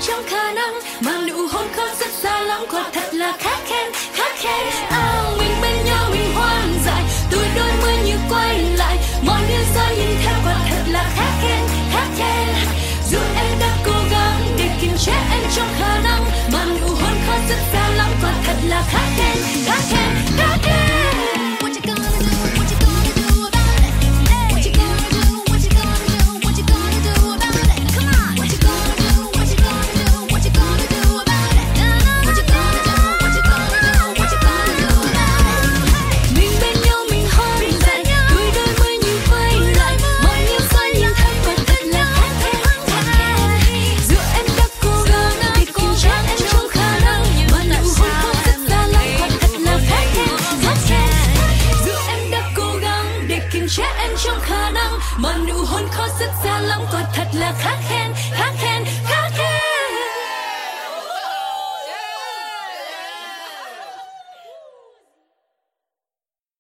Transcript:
trong khả năng, mà nụ hôn khó rất xa lắm, quả thật là khát khen, khát khen. Mình bên nhau mình hoang dại, tuổi đôi mươi như quay lại, mọi điều rơi nhìn theo quả thật là khát khen, khát khen. Dù em đã cố gắng để kiềm chế em trong khả năng, mà nụ hôn khó rất xa lắm, quả thật là khát khen, khát khen, khát khen. Mà nụ hôn khó dứt ra lắm, quả thật là khát